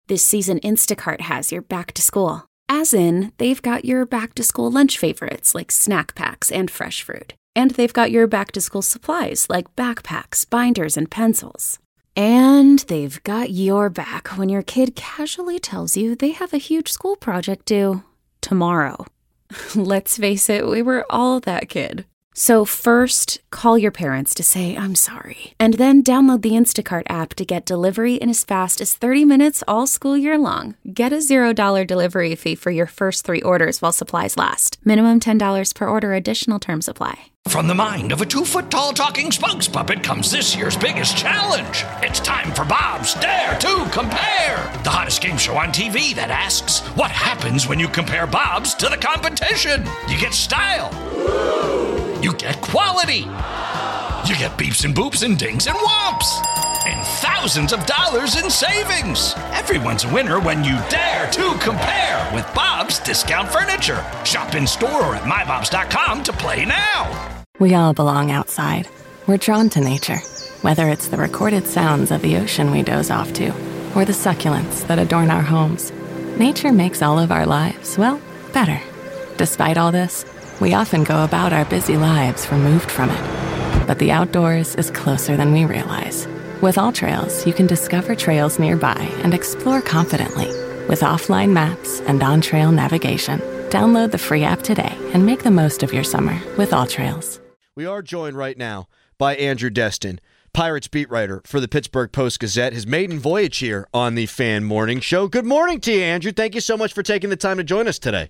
This season, Instacart has your back to school. As in, they've got your back to school lunch favorites like snack packs and fresh fruit. And they've got your back to school supplies like backpacks, binders, and pencils. And they've got your back when your kid casually tells you they have a huge school project due tomorrow. Let's face it, we were all that kid. So first, call your parents to say, I'm sorry. And then download the Instacart app to get delivery in as fast as 30 minutes all school year long. Get a $0 delivery fee for your first 3 orders while supplies last. Minimum $10 per order. Additional terms apply. From the mind of a 2-foot-tall talking spokes puppet comes this year's biggest challenge. It's time for Bob's Dare to Compare, the hottest game show on TV that asks, what happens when you compare Bob's to the competition? You get style. You get quality. You get beeps and boops and dings and whomps. And thousands of dollars in savings. Everyone's a winner when you dare to compare with Bob's Discount Furniture. Shop in store or at mybobs.com to play now. We all belong outside. We're drawn to nature, whether it's the recorded sounds of the ocean we doze off to, or the succulents that adorn our homes. Nature makes all of our lives, well, better. Despite all this, we often go about our busy lives removed from it. But the outdoors is closer than we realize. With AllTrails, you can discover trails nearby and explore confidently. With offline maps and on-trail navigation, download the free app today and make the most of your summer with AllTrails. We are joined right now by Andrew Destin, Pirates beat writer for the Pittsburgh Post-Gazette, his maiden voyage here on the Fan Morning Show. Good morning to you, Andrew. Thank you so much for taking the time to join us today.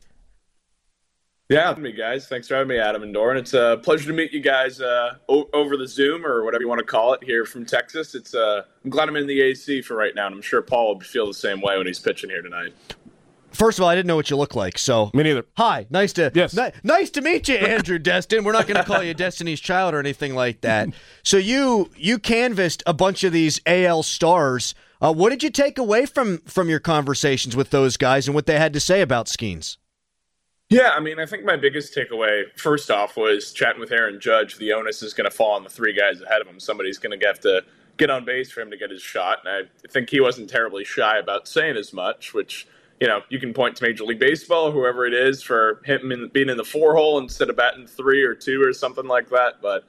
Yeah, me guys. Thanks for having me, Adam and Doran. It's a pleasure to meet you guys over the Zoom or whatever you want to call it here from Texas. I'm glad I'm in the AC for right now, and I'm sure Paul will feel the same way when he's pitching here tonight. First of all, I didn't know what you look like, so me neither. Hi, nice to meet you, Andrew Destin. We're not going to call you Destiny's Child or anything like that. So you canvassed a bunch of these AL stars. What did you take away from your conversations with those guys and what they had to say about Skeens? Yeah, I mean, I think my biggest takeaway, first off, was chatting with Aaron Judge. The onus is going to fall on the 3 guys ahead of him. Somebody's going to have to get on base for him to get his shot, and I think he wasn't terribly shy about saying as much, which, you know, you can point to Major League Baseball, whoever it is, for him being in the 4-hole instead of batting 3 or 2 or something like that. But,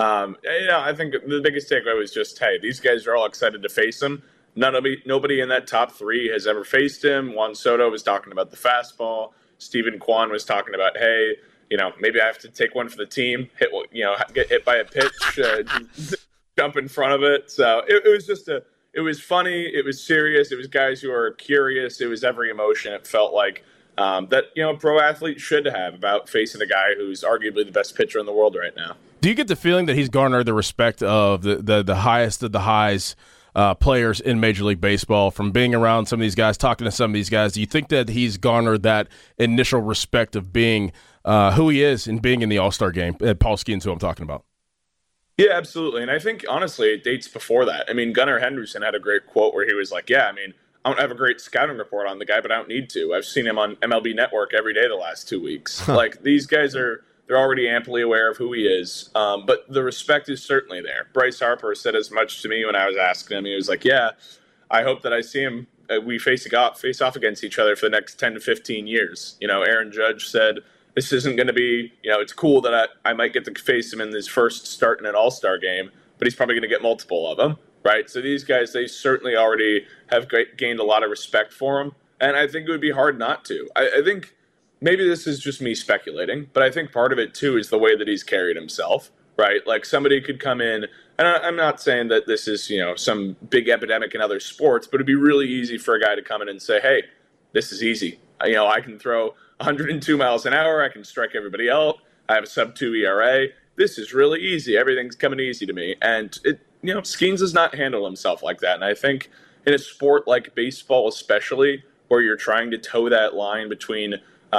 I think the biggest takeaway was just, hey, these guys are all excited to face him. Nobody in that top 3 has ever faced him. Juan Soto was talking about the fastball. Stephen Kwan was talking about, hey, maybe I have to take one for the team, get hit by a pitch, jump in front of it. So it was funny. It was serious. It was guys who are curious. It was every emotion. It felt like that, a pro athlete should have about facing a guy who's arguably the best pitcher in the world right now. Do you get the feeling that he's garnered the respect of the highest of the highs players in Major League Baseball from being around some of these guys, talking to some of these guys? Do you think that he's garnered that initial respect of being who he is and being in the All-Star game? Paul Skeens, who I'm talking about. Yeah, absolutely. And I think, honestly, it dates before that. I mean, Gunnar Henderson had a great quote where he was like, I don't have a great scouting report on the guy, but I don't need to. I've seen him on MLB Network every day the last 2 weeks. Like, these guys they're already amply aware of who he is. But the respect is certainly there. Bryce Harper said as much to me when I was asking him. He was like, I hope that I see him. We face off against each other for the next 10 to 15 years. Aaron Judge said, this isn't going to be, it's cool that I might get to face him in his first start in an all-star game, but he's probably going to get multiple of them, right? So these guys, they certainly already have gained a lot of respect for him, and I think it would be hard not to. I think maybe this is just me speculating, but I think part of it, too, is the way that he's carried himself, right? Like, somebody could come in, and I'm not saying that this is, some big epidemic in other sports, but it'd be really easy for a guy to come in and say, hey, this is easy. I can throw 102 miles an hour. I can strike everybody out. I have a sub-2 ERA. This is really easy. Everything's coming easy to me. And, Skeens does not handle himself like that. And I think in a sport like baseball especially, where you're trying to toe that line between,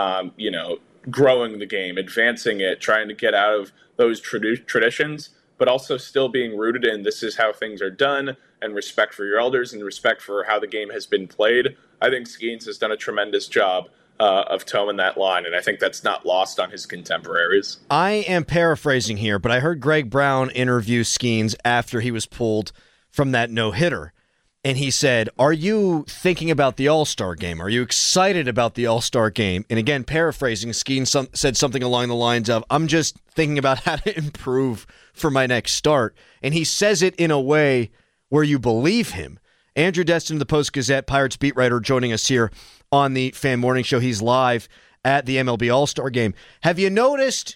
growing the game, advancing it, trying to get out of those traditions, but also still being rooted in this is how things are done and respect for your elders and respect for how the game has been played. I think Skeens has done a tremendous job of towing that line, and I think that's not lost on his contemporaries. I am paraphrasing here, but I heard Greg Brown interview Skeens after he was pulled from that no-hitter, and he said, "Are you thinking about the All-Star game? Are you excited about the All-Star game?" And again, paraphrasing, Skeen said something along the lines of, "I'm just thinking about how to improve for my next start." And he says it in a way where you believe him. Andrew Destin of the Post-Gazette, Pirates beat writer, joining us here on the Fan Morning Show. He's live at the MLB All-Star game. Have you noticed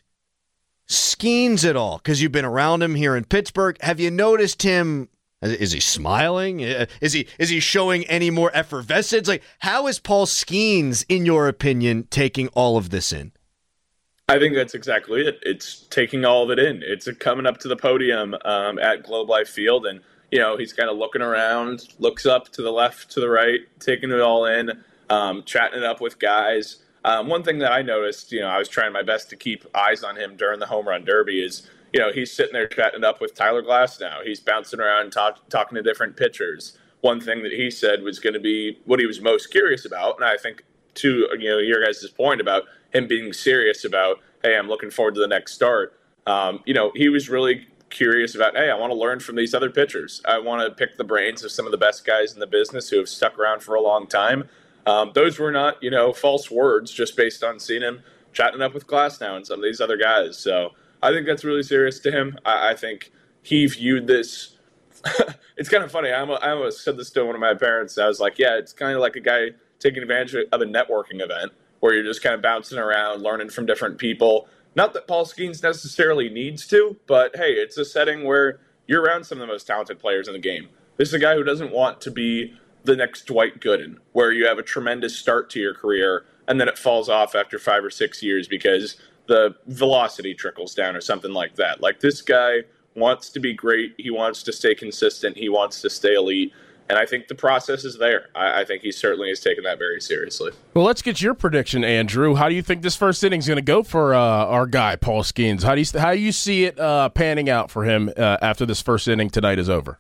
Skeens at all? Because you've been around him here in Pittsburgh. Have you noticed him? Is he smiling? Is he showing any more effervescence? Like, how is Paul Skeens, in your opinion, taking all of this in? I think that's exactly it. It's taking all of it in. It's coming up to the podium at Globe Life Field, and he's kind of looking around, looks up to the left, to the right, taking it all in, chatting it up with guys. One thing that I noticed, I was trying my best to keep eyes on him during the home run derby is, he's sitting there chatting it up with Tyler Glasnow. He's bouncing around, talking to different pitchers. One thing that he said was going to be what he was most curious about, and I think to your guys' point about him being serious about, hey, I'm looking forward to the next start. He was really curious about, hey, I want to learn from these other pitchers. I want to pick the brains of some of the best guys in the business who have stuck around for a long time. Those were not, false words, just based on seeing him chatting up with Glasnow and some of these other guys. So I think that's really serious to him. I think he viewed this. It's kind of funny. I almost said this to one of my parents. I was like, yeah, it's kind of like a guy taking advantage of a networking event where you're just kind of bouncing around, learning from different people. Not that Paul Skeens necessarily needs to, but hey, it's a setting where you're around some of the most talented players in the game. This is a guy who doesn't want to be the next Dwight Gooden, where you have a tremendous start to your career and then it falls off after 5 or 6 years because the velocity trickles down or something like that. Like, this guy wants to be great. He wants to stay consistent. He wants to stay elite. And I think the process is there. I think he certainly has taken that very seriously. Well, let's get your prediction, Andrew. How do you think this first inning is going to go for our guy, Paul Skeens? How do you see it panning out for him after this first inning tonight is over?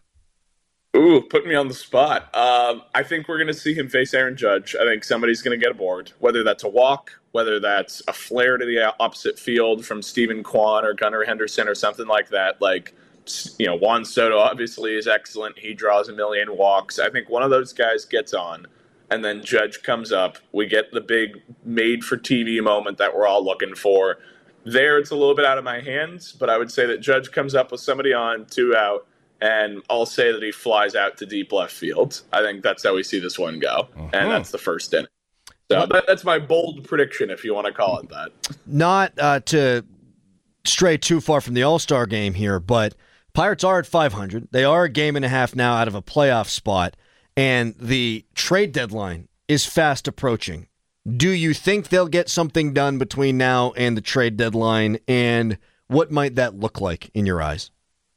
Ooh, putting me on the spot. I think we're going to see him face Aaron Judge. I think somebody's going to get aboard, whether that's a walk, whether that's a flare to the opposite field from Stephen Kwan or Gunnar Henderson or something like that. Like, Juan Soto obviously is excellent. He draws a million walks. I think one of those guys gets on, and then Judge comes up. We get the big made-for-TV moment that we're all looking for. There, it's a little bit out of my hands, but I would say that Judge comes up with somebody on, 2 out, and I'll say that he flies out to deep left field. I think that's how we see this one go, and that's the first inning. So that's my bold prediction, if you want to call it that. Not to stray too far from the All-Star game here, but Pirates are at 500. They are a game and a half now out of a playoff spot, and the trade deadline is fast approaching. Do you think they'll get something done between now and the trade deadline, and what might that look like in your eyes?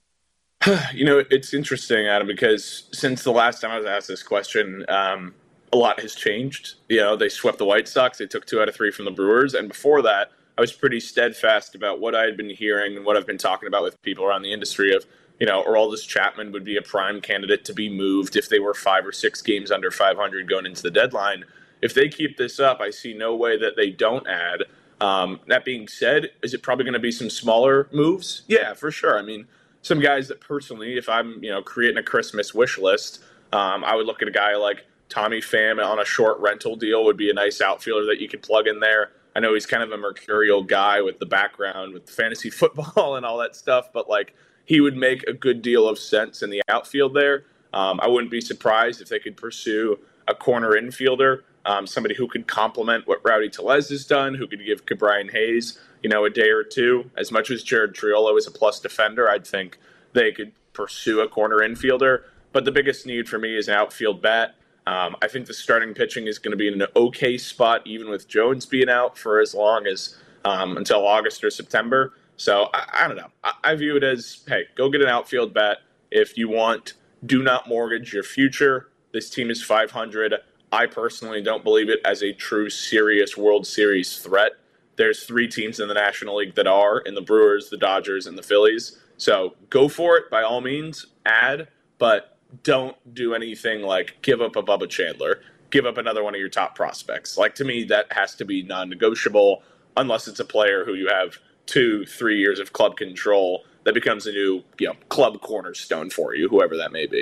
It's interesting, Adam, because since the last time I was asked this question, a lot has changed. They swept the White Sox. They took 2 out of 3 from the Brewers. And before that, I was pretty steadfast about what I had been hearing and what I've been talking about with people around the industry of, Aroldis Chapman would be a prime candidate to be moved if they were 5 or 6 games under 500 going into the deadline. If they keep this up, I see no way that they don't add. That being said, is it probably going to be some smaller moves? Yeah, for sure. I mean, some guys that personally, if I'm, creating a Christmas wish list, I would look at a guy like Tommy Pham on a short rental deal would be a nice outfielder that you could plug in there. I know he's kind of a mercurial guy with the background with fantasy football and all that stuff, but he would make a good deal of sense in the outfield there. I wouldn't be surprised if they could pursue a corner infielder, somebody who could complement what Rowdy Tellez has done, who could give Ke'Bryan Hayes, a day or two. As much as Jared Triolo is a plus defender, I'd think they could pursue a corner infielder. But the biggest need for me is an outfield bat. I think the starting pitching is going to be in an okay spot, even with Jones being out for as long as until August or September. So I don't know. I view it as, hey, go get an outfield bat if you want. Do not mortgage your future. This team is 500. I personally don't believe it as a true serious World Series threat. There's 3 teams in the National League that are, in the Brewers, the Dodgers, and the Phillies. So go for it, by all means, add, but don't do anything like give up a Bubba Chandler, give up another one of your top prospects. To me, that has to be non-negotiable unless it's a player who you have 2-3 years of club control that becomes a new, club cornerstone for you, whoever that may be.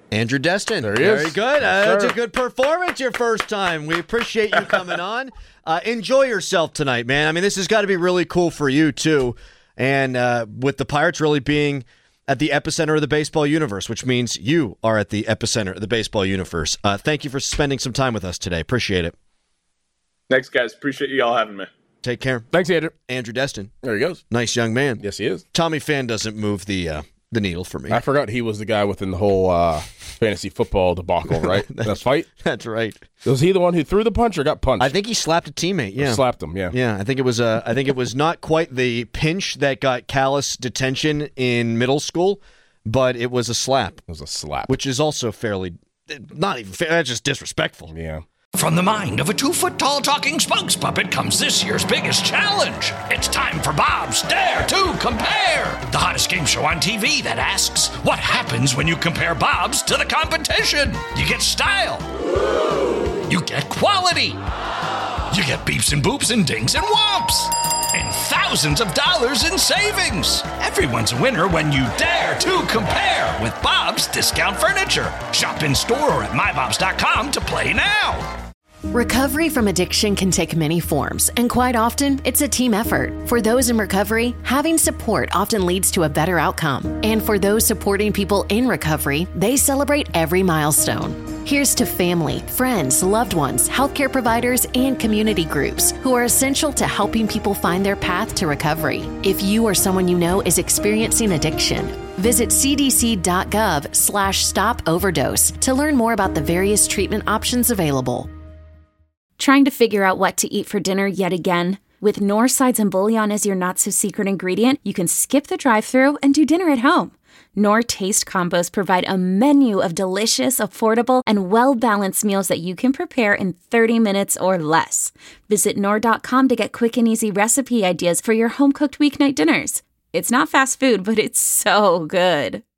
Andrew Destin. There he is. Very good. Yes, That's sir. a good performance your first time. We appreciate you coming on. Enjoy yourself tonight, man. I mean, this has got to be really cool for you, too. And with the Pirates really being at the epicenter of the baseball universe, which means you are at the epicenter of the baseball universe. Thank you for spending some time with us today. Appreciate it. Thanks, guys. Appreciate you all having me. Take care. Thanks, Andrew. Andrew Destin. There he goes. Nice young man. Yes, he is. Tommy Fan doesn't move the needle for me. I forgot he was the guy within the whole fantasy football debacle, right? That fight? That's right. Was he the one who threw the punch or got punched? I think he slapped a teammate. Yeah, Slapped him, yeah. Yeah, I think it was not quite the pinch that got callous detention in middle school, but it was a slap. It was a slap. Which is also fairly not even fair. That's just disrespectful. Yeah. From the mind of a 2-foot-tall talking spokes puppet comes this year's biggest challenge. It's time for Bob's Dare to Compare, the hottest game show on TV that asks, what happens when you compare Bob's to the competition? You get style. You get quality. You get beeps and boops and dings and whomps. And thousands of dollars in savings. Everyone's a winner when you dare to compare with Bob's Discount Furniture. Shop in store or at mybobs.com to play now. Recovery from addiction can take many forms, and quite often, it's a team effort. For those in recovery, having support often leads to a better outcome. And for those supporting people in recovery, they celebrate every milestone. Here's to family, friends, loved ones, healthcare providers, and community groups who are essential to helping people find their path to recovery. If you or someone you know is experiencing addiction, visit cdc.gov/stop-overdose to learn more about the various treatment options available. Trying to figure out what to eat for dinner yet again? With Knorr sides and bouillon as your not-so-secret ingredient, you can skip the drive-thru and do dinner at home. Knorr Taste Combos provide a menu of delicious, affordable, and well-balanced meals that you can prepare in 30 minutes or less. Visit Knorr.com to get quick and easy recipe ideas for your home-cooked weeknight dinners. It's not fast food, but it's so good.